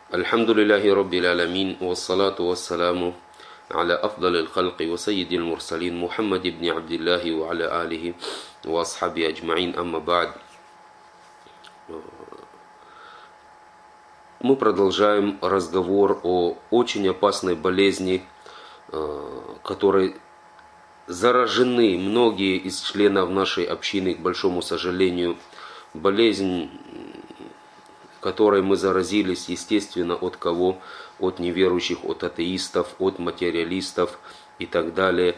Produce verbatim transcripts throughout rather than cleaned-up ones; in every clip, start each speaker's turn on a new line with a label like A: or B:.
A: Альхамдулиллахи Раббил Алямин, вассалату вассаламу аля афдалил халки ва сайидил мурсалин Мухаммад ибн Абдиллахи ва аля алихи ва асхаби аджмаин, амма ба'д. Мы продолжаем разговор о очень опасной болезни, которой заражены многие из членов нашей общины, к большому сожалению. Болезнь, которой мы заразились, естественно, от кого? От неверующих, от атеистов, от материалистов и так далее.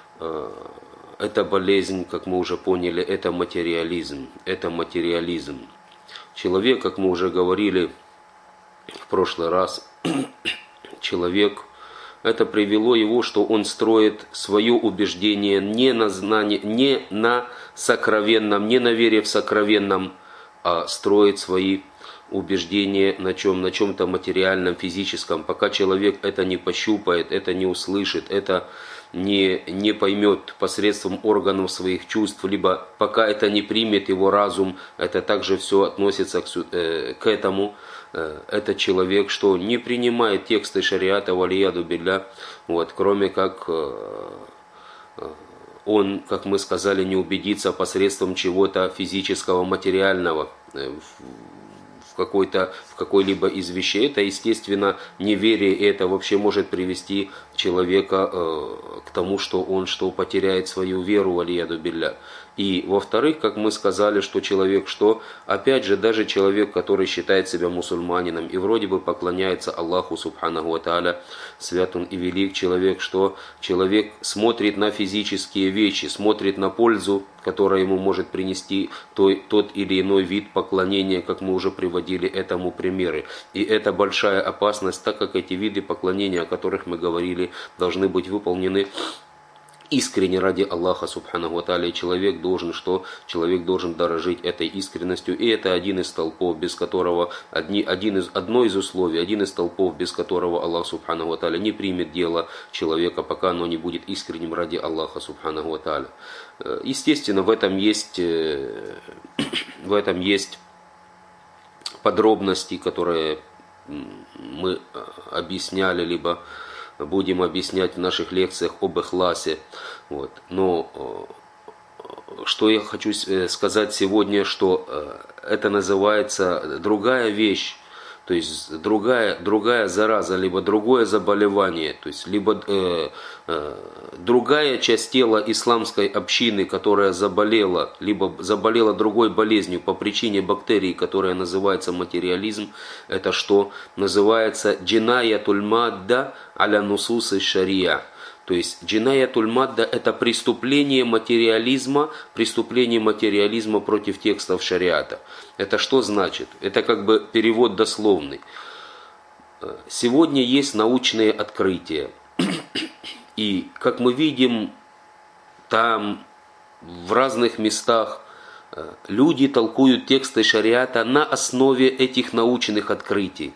A: Эта болезнь, как мы уже поняли, это материализм. Это материализм. Человек, как мы уже говорили в прошлый раз, человек, это привело его, что он строит свое убеждение не на знании, не на сокровенном, не на вере в сокровенном, а строит свои убеждения на чем? На чем-то материальном, физическом. Пока человек это не пощупает, это не услышит, это не, не поймет посредством органов своих чувств, либо пока это не примет его разум, это также все относится к, э, к этому. Э, это человек, что не принимает тексты шариата, валияду билля, вот, кроме как э, он, как мы сказали, не убедится посредством чего-то физического, материального, э, в какой-то, в какой-либо из вещей. Это, естественно, неверие, и это вообще может привести человека э, к тому, что он что потеряет свою веру, валияду билля. И во-вторых, как мы сказали, что человек что? Опять же, даже человек, который считает себя мусульманином и вроде бы поклоняется Аллаху субханаху ва тааля, свят он и велик, человек что? Человек смотрит на физические вещи, смотрит на пользу, которая ему может принести той, тот или иной вид поклонения, как мы уже приводили этому примеры. И это большая опасность, так как эти виды поклонения, о которых мы говорили, должны быть выполнены искренне ради Аллаха субханаху ва тааля. И человек должен что? Человек должен дорожить этой искренностью. И это один из столпов, без которого, одни, один из, одно из условий, один из столпов, без которого Аллах субханаху ва тааля не примет дело человека, пока оно не будет искренним ради Аллаха субханаху ва тааля. Естественно, в этом есть, в этом есть подробности, которые мы объясняли, либо будем объяснять в наших лекциях об ихласе. Вот. Но что я хочу сказать сегодня, что это называется другая вещь, то есть другая, другая зараза, либо другое заболевание, то есть либо э, э, другая часть тела исламской общины, которая заболела, либо заболела другой болезнью по причине бактерии, которая называется материализм. Это что? Называется джинаятуль мадда аля нусусы шария. То есть джинаятуль мадда — это преступление материализма, преступление материализма против текстов шариата. Это что значит? Это как бы перевод дословный. Сегодня есть научные открытия. И как мы видим, там в разных местах люди толкуют тексты шариата на основе этих научных открытий.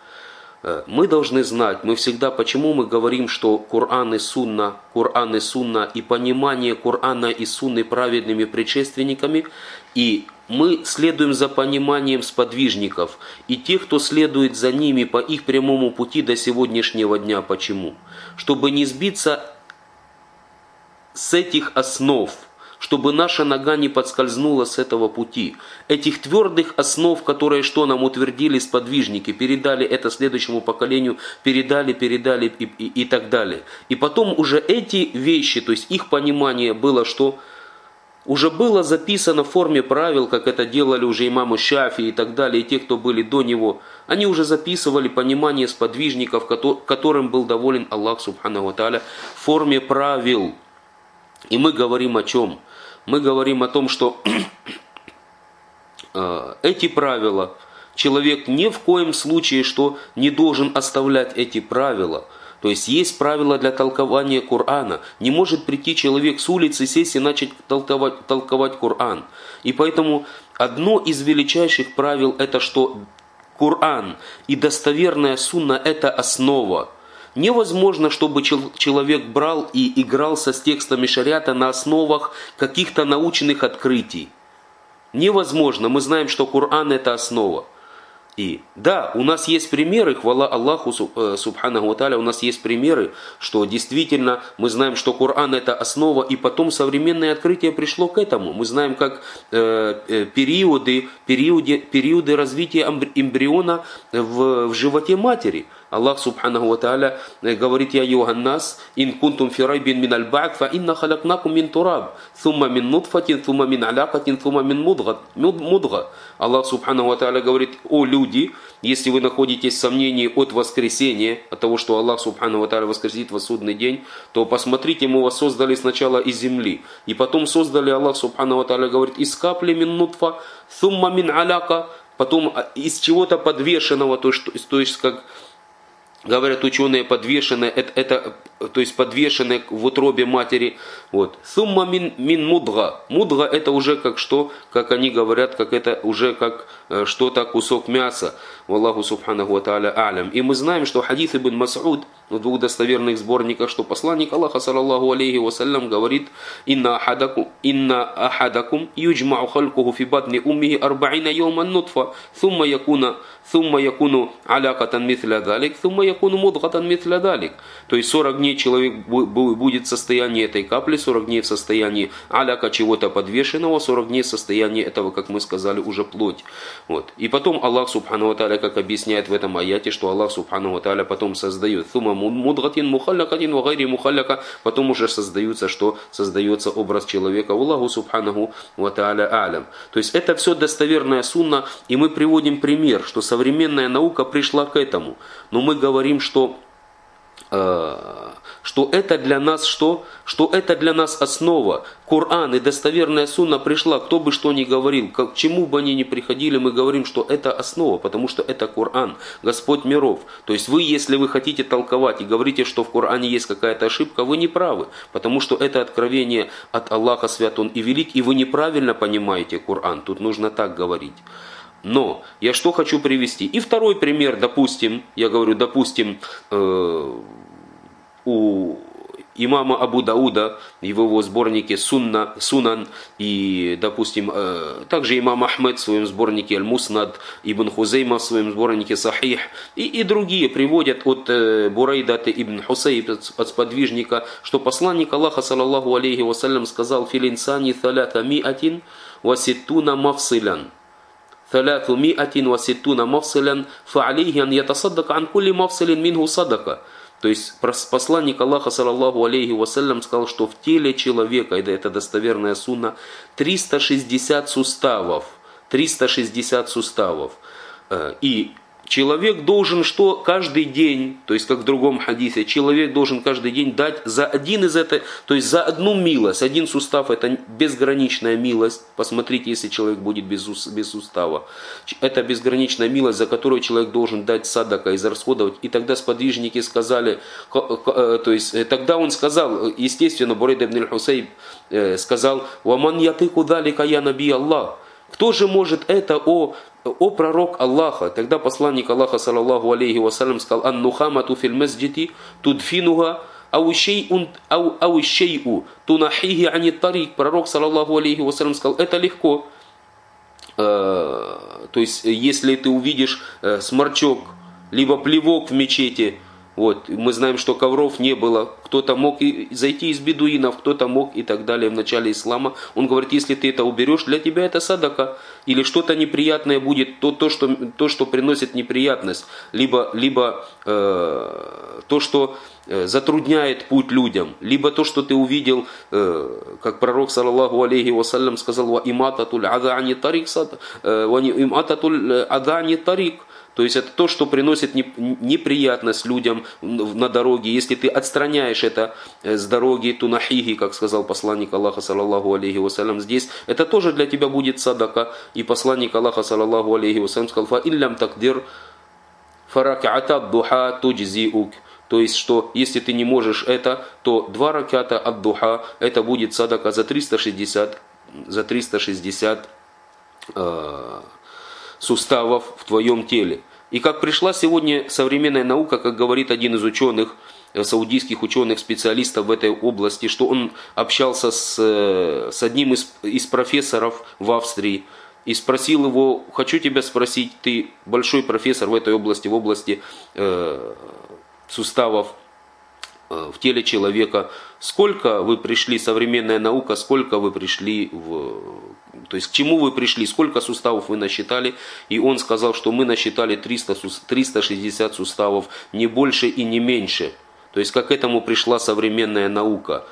A: Мы должны знать, мы всегда, почему мы говорим, что Коран и Сунна, Коран и Сунна и понимание Корана и Сунны праведными предшественниками, и мы следуем за пониманием сподвижников и тех, кто следует за ними по их прямому пути до сегодняшнего дня. Почему? Чтобы не сбиться с этих основ, чтобы наша нога не подскользнула с этого пути. Этих твердых основ, которые что нам утвердили сподвижники, передали это следующему поколению, передали, передали и, и, и так далее. И потом уже эти вещи, то есть их понимание было, что уже было записано в форме правил, как это делали уже имамы Шафи и так далее, и те, кто были до него. Они уже записывали понимание сподвижников, которым был доволен Аллах субханаху ва тааля, в форме правил. И мы говорим о чем? Мы говорим о том, что эти правила, человек ни в коем случае что не должен оставлять эти правила. То есть есть правила для толкования Корана. Не может прийти человек с улицы, сесть и начать толковать, толковать Коран. И поэтому одно из величайших правил это, что Коран и достоверная сунна это основа. Невозможно, чтобы человек брал и игрался с текстами шариата на основах каких-то научных открытий. Невозможно. Мы знаем, что Коран это основа. И да, у нас есть примеры, хвала Аллаху субханаху ва тааля, у нас есть примеры, что действительно мы знаем, что Коран это основа, и потом современное открытие пришло к этому. Мы знаем, как э, э, периоды, периоды, периоды развития эмбриона в, в животе матери. Аллах субханаху ва тааля говорит: «Я Йоганнас, ин кунтум фи райбин мин аль-ба'д, фа инна халакнакум мин тураб, thumma мин нутфатин, thumma мин алякатин, thumma мин мудга». Аллах субханаху ва тааля говорит: «О люди, если вы находитесь в сомнении от воскресения, от того, что Аллах субханаху ва тааля воскресит в судный день, то посмотрите, мы вас создали сначала из земли, и потом создали, Аллах субханаху ва тааля говорит, из капли мин нутфа, thumma мин аляка», потом из чего-то подвешенного, то есть, то есть как говорят ученые, подвешенное, это, это, то есть подвешенное в утробе матери. Вот. Сумма мин, мин мудга. Мудга это уже как что, как они говорят, как это уже как э, что-то, кусок мяса. Валлаху субханаху ва тааля а'лям. И мы знаем, что хадис ибн Мас'уд в двух достоверных сборниках, что посланник Аллаха саллаллаху алейхи вассалям говорит: «Инна ахадакум, инна ахадакум юджмау халькуху фи батни уммихи арба'ина йоман нутфа, thumma якуна, thumma якуну алякатан митля далик, thumма якуну мудгатан митля далик». То есть сорок дней человек будет в состоянии этой капли, сорок дней в состоянии аляка, чего-то подвешенного, сорок дней в состоянии этого, как мы сказали, уже плоть. Вот. И потом Аллах субхану ва тааля, как объясняет в этом аяте, что Аллах субхану ва тааля потом создает «Thuма мудгатин мухаллакатин ва гайри мухалляка», потом уже создаются, что создается образ человека. Аллаху субханаху ва тааля а'лям. То есть это все достоверная сунна, и мы приводим пример, что современная наука пришла к этому. Но мы говорим, что что это для нас что? Что это для нас основа. Коран и достоверная сунна пришла, кто бы что ни говорил, к чему бы они ни приходили, мы говорим, что это основа, потому что это Коран, Господь миров. То есть вы, если вы хотите толковать и говорите, что в Коране есть какая-то ошибка, вы не правы, потому что это откровение от Аллаха, свят Он и велик, и вы неправильно понимаете Коран. Тут нужно так говорить. Но я что хочу привести? И второй пример, допустим, я говорю, допустим, э, у имама Абу Дауда, в его сборнике Сунна, Сунан, и, допустим, э, также имам Ахмед в своем сборнике Аль-Муснад, Ибн Хузейма в своем сборнике Сахих, и, и другие приводят от э, Бурайдата ибн Хусейб, от сподвижника, что посланник Аллаха, саллаллаху алейхи вассалям, сказал: «Филинсани тhalатha миатин ва ситтуна мафсилян». ثلاث مئة وستون مفصلا فعليه أن يتصدق عن كل مفصل منه صدقة. То есть посланник Аллаха, саллаллаху алейхи вассалям, сказал, что в теле человека, и это достоверная сунна, триста шестьдесят суставов. триста шестьдесят суставов. И человек должен что? Каждый день, то есть как в другом хадисе, человек должен каждый день дать за один из этих, то есть за одну милость, один сустав, это безграничная милость. Посмотрите, если человек будет без, без сустава. Это безграничная милость, за которую человек должен дать садака, израсходовать. И тогда сподвижники сказали, то есть тогда он сказал, естественно, Бурайд ибн аль-Хусейб сказал: «Ваман ятыку далика я наби Аллах». Кто же может это, о, о пророк Аллаха? Тогда посланник Аллаха, саллаллаху алейхи вассалям, сказал: «Ан-нухамату фил масджиди тудфинуха ау шей'ун ау шей'у тунахихи ани тарик». Пророк, саллаллаху алейхи вассалям, сказал: это легко. То есть, если ты увидишь сморчок, либо плевок в мечети, вот, мы знаем, что ковров не было, кто-то мог и зайти из бедуинов, кто-то мог и так далее в начале ислама. Он говорит: если ты это уберешь, для тебя это садака. Или что-то неприятное будет, то, то, что, то что приносит неприятность, либо, либо э, то, что э, затрудняет путь людям, либо то, что ты увидел, э, как пророк, саллаллаху алейхи вассалям, сказал: «Ва имататуль ада ани тарик сад, ва имататуль ада ани тарик». То есть это то, что приносит неприятность людям на дороге. Если ты отстраняешь это с дороги, тунахиги, как сказал посланник Аллаха, саллаллаху алейхи вассалям, здесь, это тоже для тебя будет садака. И посланник Аллаха, саллаллаху алейхи вассалям, сказал: «Фа иллям такдир фарак'ата духа туджзиук». То есть, что если ты не можешь это, то два раката от духа, это будет садака за триста шестьдесят, за триста шестьдесят э, суставов в твоем теле. И как пришла сегодня современная наука, как говорит один из ученых, саудийских ученых, специалистов в этой области, что он общался с, с одним из, из профессоров в Австрии, и спросил его: хочу тебя спросить, ты большой профессор в этой области, в области э, суставов э, в теле человека, сколько вы пришли, современная наука, сколько вы пришли, в, то есть к чему вы пришли, сколько суставов вы насчитали? И он сказал, что мы насчитали триста, триста шестьдесят суставов, не больше и не меньше. То есть как к этому пришла современная наука.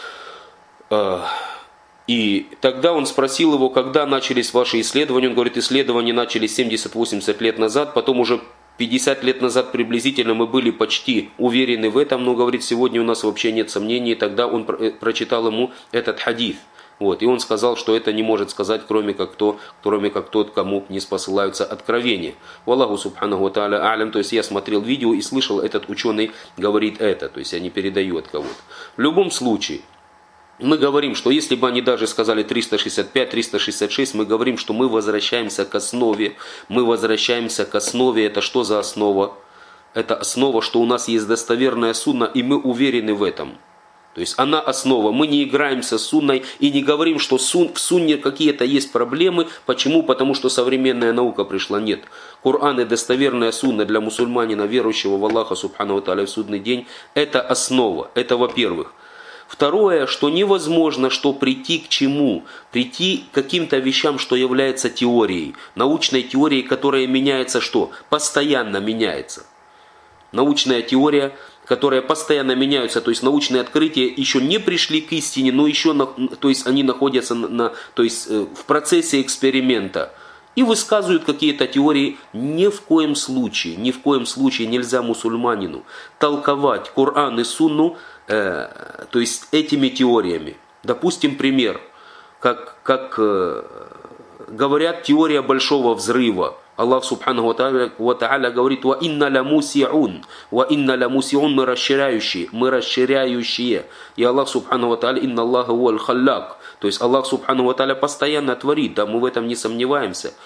A: И тогда он спросил его, когда начались ваши исследования. Он говорит, исследования начались семьдесят-восемьдесят лет назад, потом уже пятьдесят лет назад приблизительно мы были почти уверены в этом, но, говорит, сегодня у нас вообще нет сомнений. И тогда он прочитал ему этот хадис. Вот, и он сказал, что это не может сказать, кроме как, то, кроме как тот, кому не спосылаются откровения. Валлаху субханаху ва тааля алям. То есть я смотрел видео и слышал, этот ученый говорит это, то есть я не передаю от кого-то. В любом случае, мы говорим, что если бы они даже сказали триста шестьдесят пять, триста шестьдесят шесть, мы говорим, что мы возвращаемся к основе. Мы возвращаемся к основе. Это что за основа? Это основа, что у нас есть достоверная сунна, и мы уверены в этом. То есть она основа. Мы не играемся с сунной и не говорим, что сун, в сунне какие-то есть проблемы. Почему? Потому что современная наука пришла. Нет. Коран и достоверная сунна для мусульманина, верующего в Аллаха субхану ва тааля в судный день, это основа. Это во-первых. Второе, что невозможно, что прийти к чему? Прийти к каким-то вещам, что является теорией. Научной теорией, которая меняется что? Постоянно меняется. Научная теория, которая постоянно меняется, то есть научные открытия еще не пришли к истине, но еще на, то есть они находятся на, то есть, в процессе эксперимента. И высказывают какие-то теории. Ни в коем случае, ни в коем случае нельзя мусульманину толковать Коран и Сунну, э, то есть этими теориями. Допустим, пример, как, как э, говорят, теория большого взрыва. Аллах субханаху ва тааля говорит: «Ва инна ля мусиун». «Ва инна ля мусиун» мы расширяющие, мы расширяющие. И Аллах субханаху ва тааля: «Инна Аллаха хуаль халляк». То есть Аллах субханаху ва тааля постоянно творит, да, мы в этом не сомневаемся.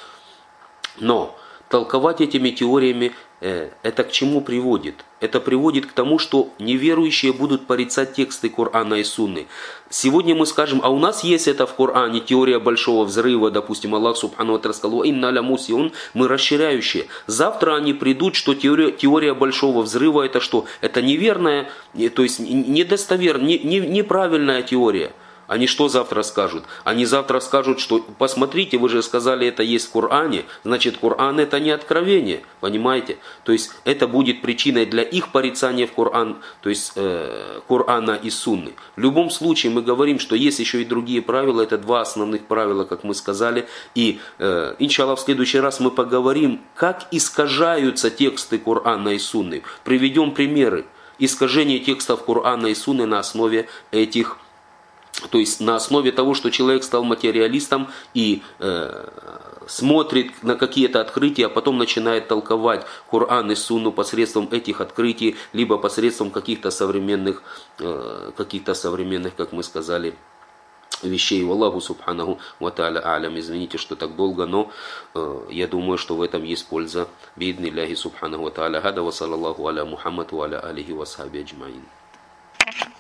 A: Но толковать этими теориями, э, это к чему приводит? Это приводит к тому, что неверующие будут порицать тексты Корана и Сунны. Сегодня мы скажем, а у нас есть это в Коране, теория большого взрыва, допустим, Аллах субхану ва тааля сказал: «Инна ля мусиун», мы расширяющие. Завтра они придут, что теория, теория большого взрыва это что? Это неверная, то есть недостоверная, не, не, неправильная теория. Они что завтра скажут? Они завтра скажут, что посмотрите, вы же сказали, это есть в Коране, значит Коран это не откровение, понимаете? То есть это будет причиной для их порицания в Коран, то есть э, Корана и Сунны. В любом случае мы говорим, что есть еще и другие правила, это два основных правила, как мы сказали. И э, иншаллах в следующий раз мы поговорим, как искажаются тексты Корана и Сунны. Приведем примеры искажения текстов Корана и Сунны на основе этих. То есть на основе того, что человек стал материалистом и э, смотрит на какие-то открытия, а потом начинает толковать Коран и Сунну посредством этих открытий, либо посредством каких-то современных, э, каких-то современных, как мы сказали, вещей. Аллаху субханаху ва тааля алям. Извините, что так долго, но э, я думаю, что в этом есть польза. Биднилляхи субханаху ва тааля. Хада ва саллаллаху аля Мухаммад ва аля алихи ва сахби аджмаин.